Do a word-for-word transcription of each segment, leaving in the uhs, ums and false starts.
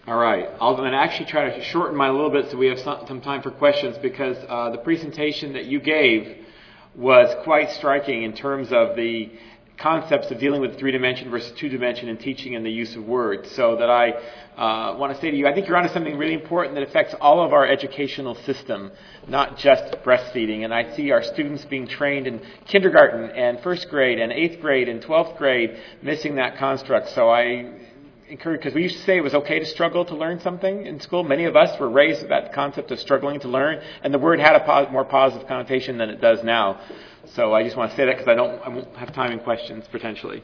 All right. I'm going to actually try to shorten mine a little bit so we have some, some time for questions, because uh, the presentation that you gave was quite striking in terms of the concepts of dealing with three-dimension versus two-dimension in teaching and the use of words. So that I uh, want to say to you, I think you're onto something really important that affects all of our educational system, not just breastfeeding. And I see our students being trained in kindergarten and first grade and eighth grade and twelfth grade missing that construct. So I encourage, because we used to say it was okay to struggle to learn something in school. Many of us were raised with that concept of struggling to learn, and the word had a po- more positive connotation than it does now. So I just want to say that because I don't, I won't have time in questions potentially.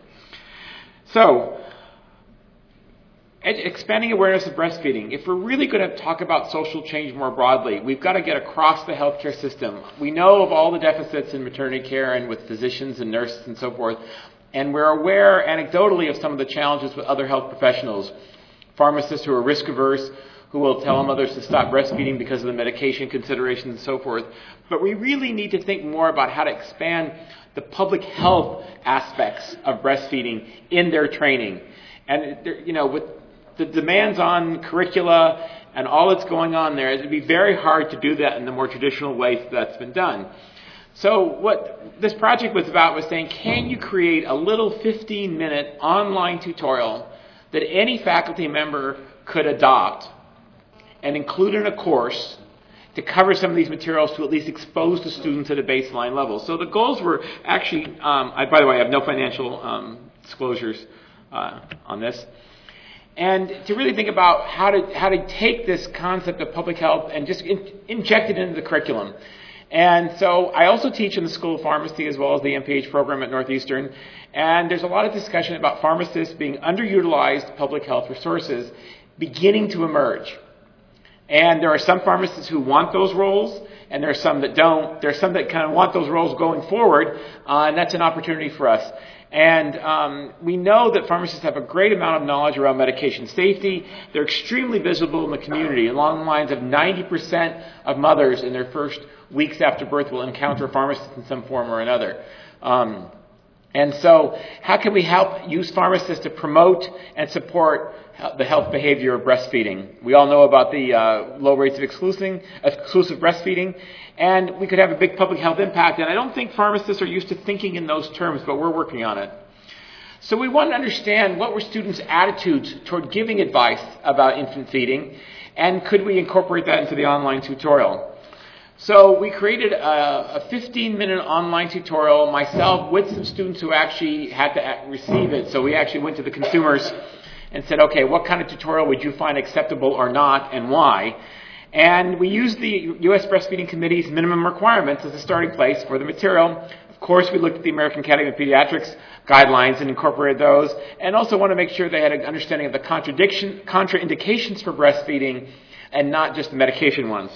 So, ed- expanding awareness of breastfeeding. If we're really going to talk about social change more broadly, we've got to get across the healthcare system. We know of all the deficits in maternity care and with physicians and nurses and so forth. And we're aware anecdotally of some of the challenges with other health professionals, pharmacists who are risk averse, who will tell mothers to stop breastfeeding because of the medication considerations and so forth. But we really need to think more about how to expand the public health aspects of breastfeeding in their training. And, you know, with the demands on curricula and all that's going on there, it would be very hard to do that in the more traditional ways that's been done. So what this project was about was saying, can you create a little fifteen-minute online tutorial that any faculty member could adopt and include in a course to cover some of these materials to at least expose the students at a baseline level. So the goals were actually, um, I, by the way, I have no financial um, disclosures uh, on this. And to really think about how to how to take this concept of public health and just in, inject it into the curriculum. And so I also teach in the School of Pharmacy as well as the M P H program at Northeastern. And there's a lot of discussion about pharmacists being underutilized public health resources beginning to emerge. And there are some pharmacists who want those roles, and there are some that don't. There are some that kind of want those roles going forward, uh, and that's an opportunity for us. And um, we know that pharmacists have a great amount of knowledge around medication safety. They're extremely visible in the community. Along the lines of ninety percent of mothers in their first weeks after birth will encounter a pharmacist in some form or another. Um, and so how can we help use pharmacists to promote and support the health behavior of breastfeeding? We all know about the uh, low rates of exclusive, exclusive breastfeeding, and we could have a big public health impact. And I don't think pharmacists are used to thinking in those terms, but we're working on it. So we want to understand what were students' attitudes toward giving advice about infant feeding, and could we incorporate that into the online tutorial? So we created a fifteen-minute online tutorial, myself with some students who actually had to receive it. So we actually went to the consumers and said, okay, what kind of tutorial would you find acceptable or not, and why? And we used the U S Breastfeeding Committee's minimum requirements as a starting place for the material. Of course, we looked at the American Academy of Pediatrics guidelines and incorporated those, and also want to make sure they had an understanding of the contradiction, contraindications for breastfeeding and not just the medication ones.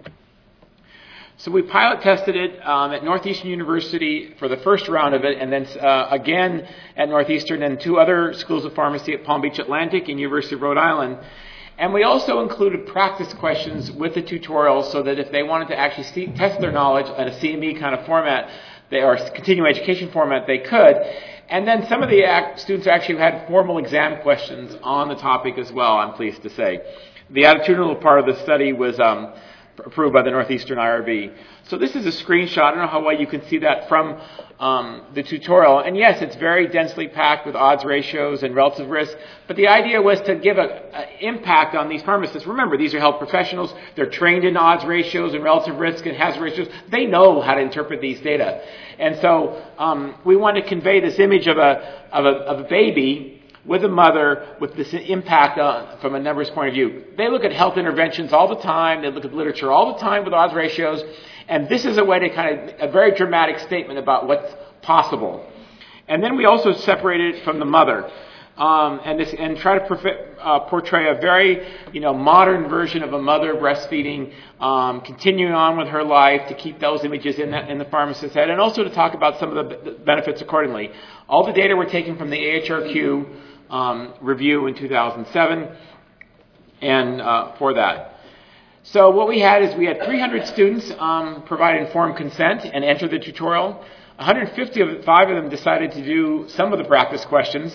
So we pilot tested it um, at Northeastern University for the first round of it, and then uh, again at Northeastern and two other schools of pharmacy at Palm Beach Atlantic and University of Rhode Island. And we also included practice questions with the tutorial so that if they wanted to actually see, test their knowledge in a C M E kind of format, they, or continuing education format, they could. And then some of the act, students actually had formal exam questions on the topic as well, I'm pleased to say. The attitudinal part of the study was Um, approved by the Northeastern I R B. So this is a screenshot. I don't know how well you can see that from um, the tutorial. And yes, it's very densely packed with odds ratios and relative risk. But the idea was to give an impact on these pharmacists. Remember, these are health professionals. They're trained in odds ratios and relative risk and hazard ratios. They know how to interpret these data. And so um, we want to convey this image of a, of a, of a baby with a mother with this impact uh, from a numbers point of view. They look at health interventions all the time. They look at literature all the time with odds ratios. And this is a way to kind of, a very dramatic statement about what's possible. And then we also separated it from the mother. Um, and this, and try to prof- uh, portray a very, you know, modern version of a mother breastfeeding, um, continuing on with her life, to keep those images in that in the pharmacist's head, and also to talk about some of the b- benefits accordingly. All the data were taken from the A H R Q um, review in two thousand seven, and uh, for that. So what we had is we had three hundred students um, provide informed consent and enter the tutorial. one hundred fifty of five of them decided to do some of the practice questions.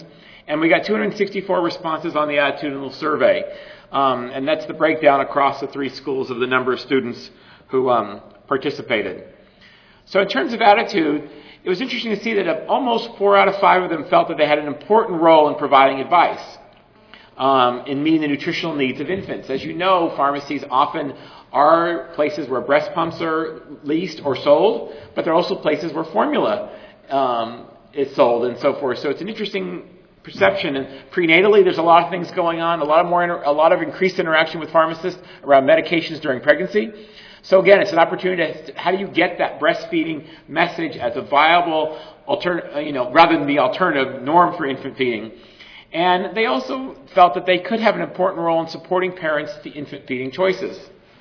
And we got two hundred sixty-four responses on the attitudinal survey. Um, and that's the breakdown across the three schools of the number of students who um, participated. So in terms of attitude, it was interesting to see that almost four out of five of them felt that they had an important role in providing advice um, in meeting the nutritional needs of infants. As you know, pharmacies often are places where breast pumps are leased or sold, but they're also places where formula um, is sold and so forth. So it's an interesting perception. And prenatally, there's a lot of things going on, a lot of more, inter- a lot of increased interaction with pharmacists around medications during pregnancy. So again, it's an opportunity to, how do you get that breastfeeding message as a viable alternative, you know, rather than the alternative norm for infant feeding. And they also felt that they could have an important role in supporting parents to infant feeding choices.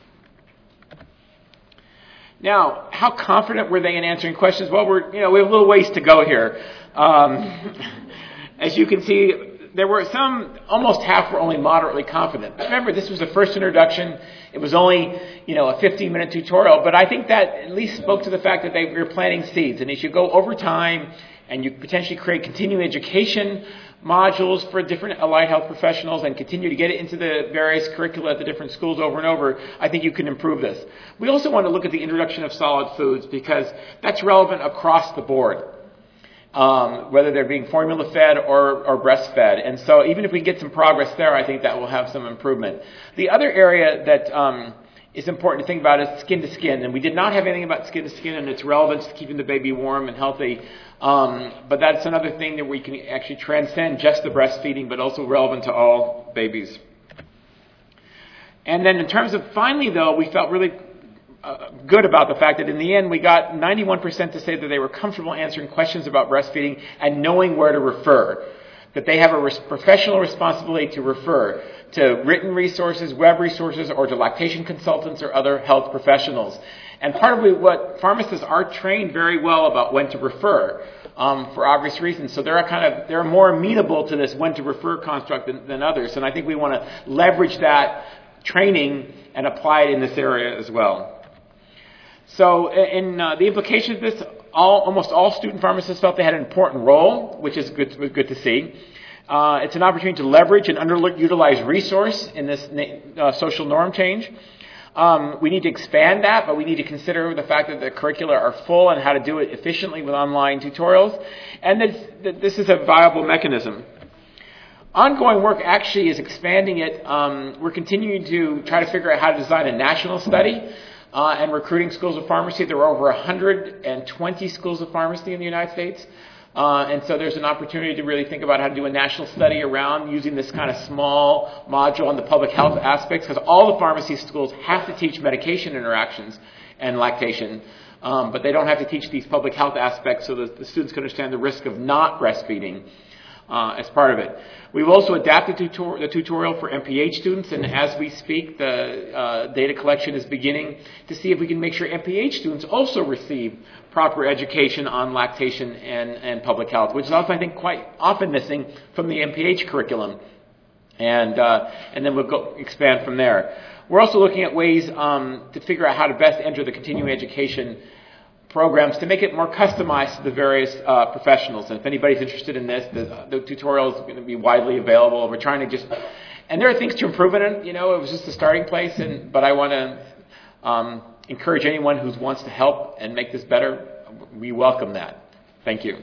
Now, how confident were they in answering questions? Well, we're, you know, we have a little ways to go here. Um, as you can see, there were some, almost half were only moderately confident. But remember, this was the first introduction. It was only, you know, a fifteen-minute tutorial. But I think that at least spoke to the fact that they were planting seeds. And as you go over time and you potentially create continuing education modules for different allied health professionals and continue to get it into the various curricula at the different schools over and over, I think you can improve this. We also want to look at the introduction of solid foods because that's relevant across the board. Um, whether they're being formula fed or, or breastfed. And so even if we get some progress there, I think that will have some improvement. The other area that um, is important to think about is skin to skin. And we did not have anything about skin to skin and its relevance to keeping the baby warm and healthy. Um, but that's another thing that we can actually transcend just the breastfeeding, but also relevant to all babies. And then in terms of finally, though, we felt really Uh, good about the fact that in the end we got ninety-one percent to say that they were comfortable answering questions about breastfeeding and knowing where to refer, that they have a res- professional responsibility to refer to written resources, web resources, or to lactation consultants or other health professionals. And part of what pharmacists are trained very well about when to refer um, for obvious reasons. So they're kind of they're more amenable to this when to refer construct than, than others. And I think we want to leverage that training and apply it in this area as well. So in uh, the implication of this, all, almost all student pharmacists felt they had an important role, which is good, good to see. Uh, it's an opportunity to leverage an underutilized resource in this uh, social norm change. Um, we need to expand that, but we need to consider the fact that the curricula are full and how to do it efficiently with online tutorials, and that, that this is a viable mechanism. Ongoing work actually is expanding it. Um, we're continuing to try to figure out how to design a national study Uh, and recruiting schools of pharmacy. There are over one hundred twenty schools of pharmacy in the United States. Uh, and so there's an opportunity to really think about how to do a national study around using this kind of small module on the public health aspects, because all the pharmacy schools have to teach medication interactions and lactation, um, but they don't have to teach these public health aspects so that the students can understand the risk of not breastfeeding uh, as part of it. We've also adapted tutor- the tutorial for M P H students, and as we speak, the uh, data collection is beginning to see if we can make sure M P H students also receive proper education on lactation and, and public health, which is also, I think, quite often missing from the M P H curriculum. And, uh, and then we'll go expand from there. We're also looking at ways um, to figure out how to best enter the continuing education programs to make it more customized to the various uh, professionals. And if anybody's interested in this, the, the tutorial is going to be widely available. We're trying to just, and there are things to improve in it. You know, it was just a starting place, and but I want to um, encourage anyone who wants to help and make this better. We welcome that. Thank you.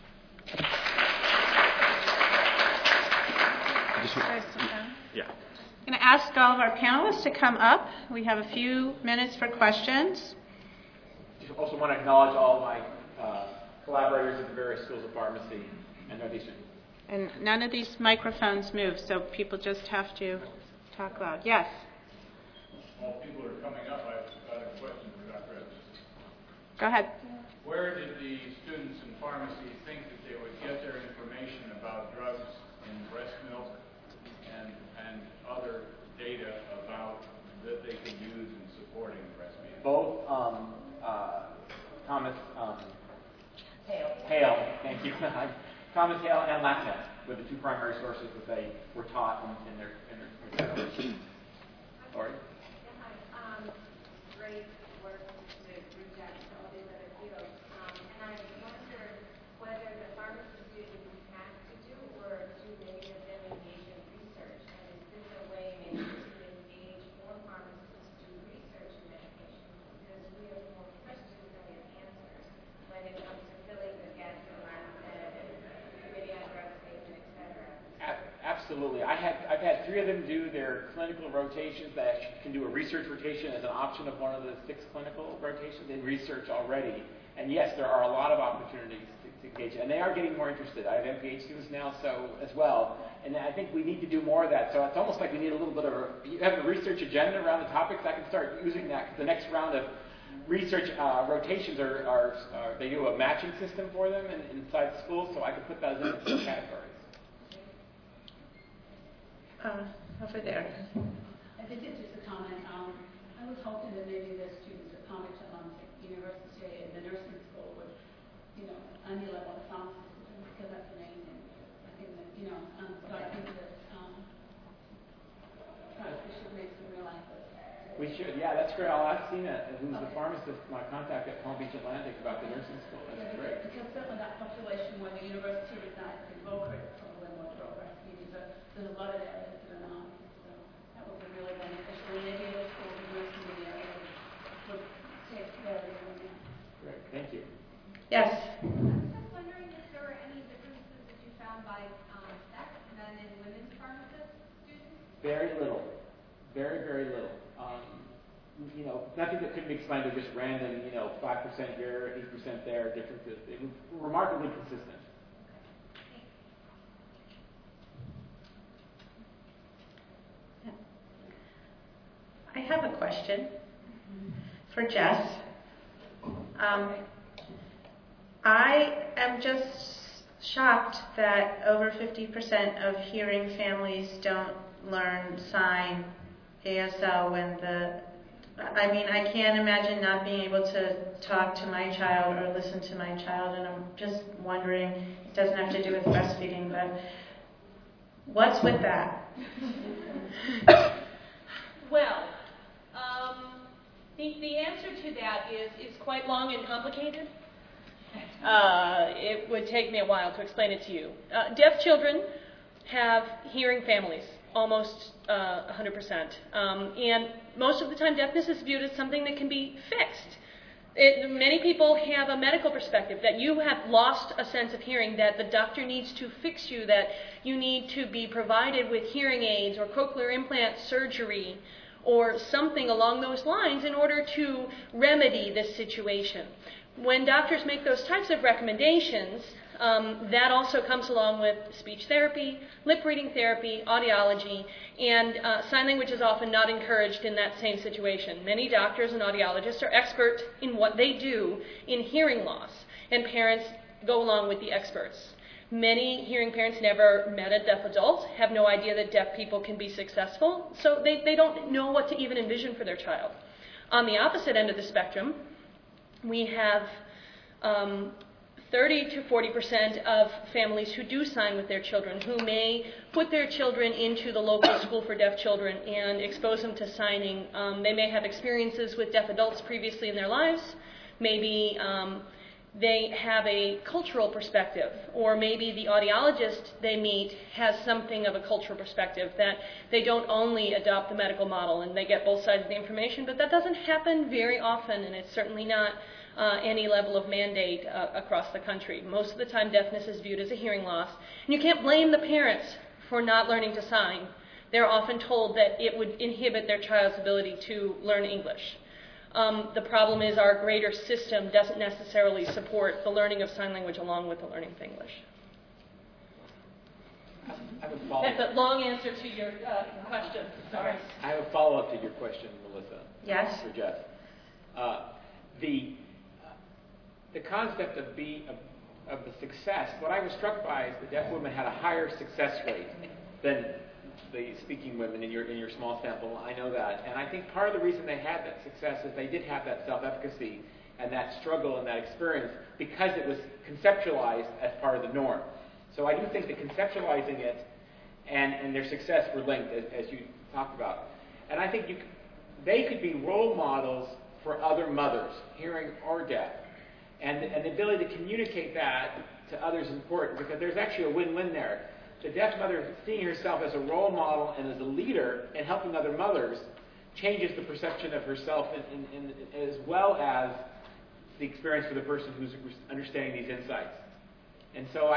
Yeah. I'm going to ask all of our panelists to come up. We have a few minutes for questions. I also want to acknowledge all my uh, collaborators at the various schools of pharmacy and Northeastern. And none of these microphones move, so people just have to talk loud. Yes? While people are coming up, I've got a question for Doctor Evans. Go ahead. Where did the students in pharmacy think that they would get their information about drugs in breast milk and, and other data about that they could use in supporting breastfeeding? Both um, uh, Thomas um, Hale. Hale, thank you. Thomas Hale and Lactest were the two primary sources that they were taught in, in their in their, in their generation. Lori? Um, great work to reach out to all these other fields. Um, and I wondered whether the pharmacy students have to do, or do Absolutely. I had, I've had three of them do their clinical rotations. They actually can do a research rotation as an option of one of the six clinical rotations in research already. And yes, there are a lot of opportunities to, to engage. And they are getting more interested. I have M P H students now so as well. And I think we need to do more of that. So it's almost like we need a little bit of a, you have a research agenda around the topics. I can start using that because the next round of research uh, rotations are, are, are, they do a matching system for them in, inside the school, so I can put those in some categories. Uh, over there. I think it's just a comment. Um, I was hoping that maybe the students at Palm Beach Atlantic University and the nursing school would, you know, emulate what the pharmacist is doing, because that's amazing. I think that, you know, um, so I think that um, we should make them realize that. We should, yeah, that's great. I'll ask Sina, who's okay. the pharmacist, my contact at Palm Beach Atlantic, about the nursing school. That's yeah, great. Because certainly that population where the university resides in Boca is probably more drug breastfeeding, but there's a lot of areas that are not. So that would be really beneficial. And maybe other schools and nursing in the area would take care of it. Great, thank you. Yes? I was just wondering if there were any differences that you found by um, sex, men and women's pharmacist students? Very little. Very, very little. Um, you know, nothing that couldn't be explained with just random, you know, five percent here, eight percent there differences. It was remarkably consistent. I have a question for Jess. Um, I am just shocked that over fifty percent of hearing families don't learn sign A S L when the, I mean, I can't imagine not being able to talk to my child or listen to my child, and I'm just wondering, it doesn't have to do with breastfeeding, but what's with that? Well, um, the, the answer to that is, is quite long and complicated. Uh, it would take me a while to explain it to you. Uh, deaf children have hearing families, almost uh, one hundred percent. Um, and most of the time, deafness is viewed as something that can be fixed. It, many people have a medical perspective that you have lost a sense of hearing, that the doctor needs to fix you, that you need to be provided with hearing aids or cochlear implant surgery or something along those lines in order to remedy this situation. When doctors make those types of recommendations, um, that also comes along with speech therapy, lip reading therapy, audiology, and uh, sign language is often not encouraged in that same situation. Many doctors and audiologists are expert in what they do in hearing loss, and parents go along with the experts. Many hearing parents never met a deaf adult, have no idea that deaf people can be successful, so they, they don't know what to even envision for their child. On the opposite end of the spectrum, we have um, thirty to forty percent of families who do sign with their children, who may put their children into the local school for deaf children and expose them to signing. Um, they may have experiences with deaf adults previously in their lives. Maybe um, they have a cultural perspective, or maybe the audiologist they meet has something of a cultural perspective, that they don't only adopt the medical model and they get both sides of the information, but that doesn't happen very often, and it's certainly not uh, any level of mandate uh, across the country. Most of the time, deafness is viewed as a hearing loss, and you can't blame the parents for not learning to sign. They're often told that it would inhibit their child's ability to learn English. Um, the problem is our greater system doesn't necessarily support the learning of sign language along with the learning of English. I have a follow-up. That's a long answer to your uh, question. Sorry. I have a follow-up to your question, Melissa. Yes. For Jeff. Uh, the uh, the concept of being of, of the success. What I was struck by is the deaf women had a higher success rate than the speaking women in your in your small sample. I know that, and I think part of the reason they had that success is they did have that self-efficacy and that struggle and that experience because it was conceptualized as part of the norm. So I do think that conceptualizing it and, and their success were linked, as, as you talked about. And I think you, they could be role models for other mothers, hearing or deaf. And, and the ability to communicate that to others is important because there's actually a win-win there. The deaf mother seeing herself as a role model and as a leader and helping other mothers changes the perception of herself in, in, in, as well as the experience for the person who's understanding these insights. And so I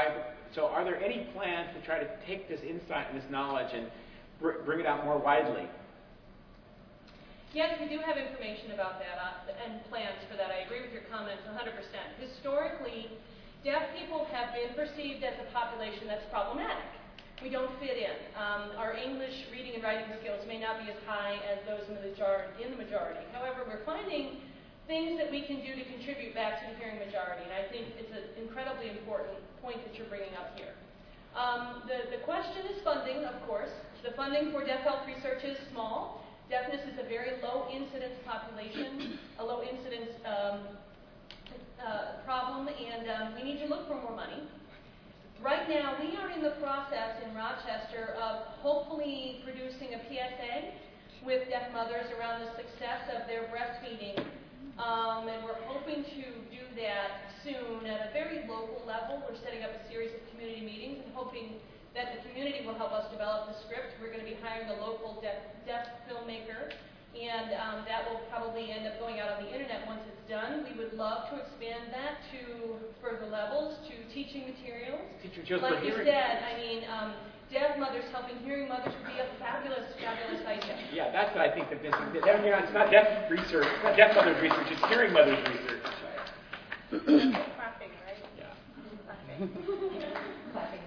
So are there any plans to try to take this insight and this knowledge and br- bring it out more widely? Yes, we do have information about that uh, and plans for that. I agree with your comments one hundred percent. Historically, deaf people have been perceived as a population that's problematic. We don't fit in. Um, our English reading and writing skills may not be as high as those in the majority. In the majority. However, we're finding things that we can do to contribute back to the hearing majority, and I think it's an incredibly important point that you're bringing up here. Um, the, the question is funding, of course. The funding for deaf health research is small. Deafness is a very low incidence population, a low incidence um, uh, problem, and um, we need to look for more money. Right now, we are in the process in Rochester of hopefully producing a P S A with deaf mothers around the success of their breastfeeding. Um, and we're hoping to do that soon at a very local level. We're setting up a series of community meetings and hoping that the community will help us develop the script. We're going to be hiring a local deaf, deaf filmmaker, and um, that will probably end up going out on the internet once it's done. We would love to expand that to further levels, to teaching materials. Teaching materials like for you hearing. said, I mean, um, deaf mothers helping hearing mothers would be a fabulous, fabulous idea. Yeah, that's what I think the missing. It's not deaf research, it's not deaf mothers research, it's hearing mothers research. Clapping, right? Yeah. Clapping.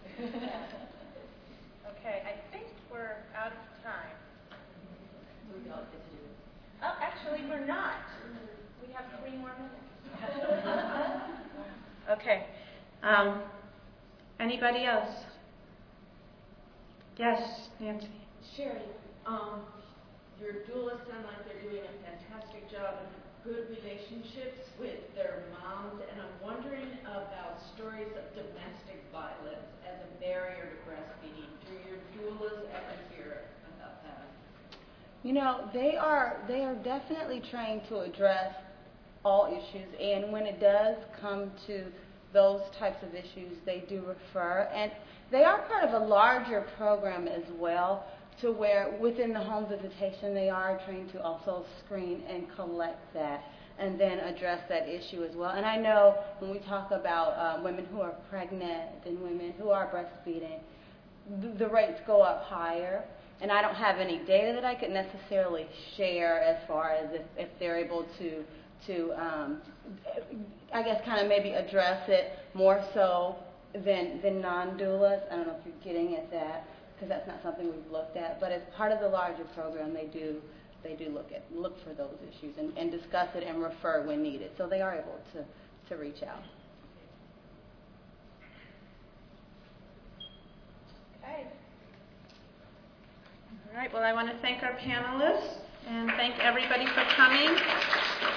Okay, I think we're out of time. Oh, actually, we're not. We have three more minutes. Okay. Um, anybody else? Yes, Nancy. Sherry, um, your dualists sound like they're doing a fantastic job and good relationships with their moms, and I'm wondering about stories of domestic violence as a barrier to breastfeeding. Do your doulas ever hear about that? You know, they are they are definitely trained to address all issues, and when it does come to those types of issues, they do refer, and they are part of a larger program as well, to where within the home visitation they are trained to also screen and collect that and then address that issue as well. And I know when we talk about uh, women who are pregnant and women who are breastfeeding, th- the rates go up higher. And I don't have any data that I could necessarily share as far as if, if they're able to, to um, I guess, kind of maybe address it more so than, than non-doulas. I don't know if you're getting at that, because that's not something we've looked at. But as part of the larger program, they do they do look at look for those issues and, and discuss it and refer when needed. So they are able to, to reach out. Okay. All right, well, I want to thank our panelists and thank everybody for coming.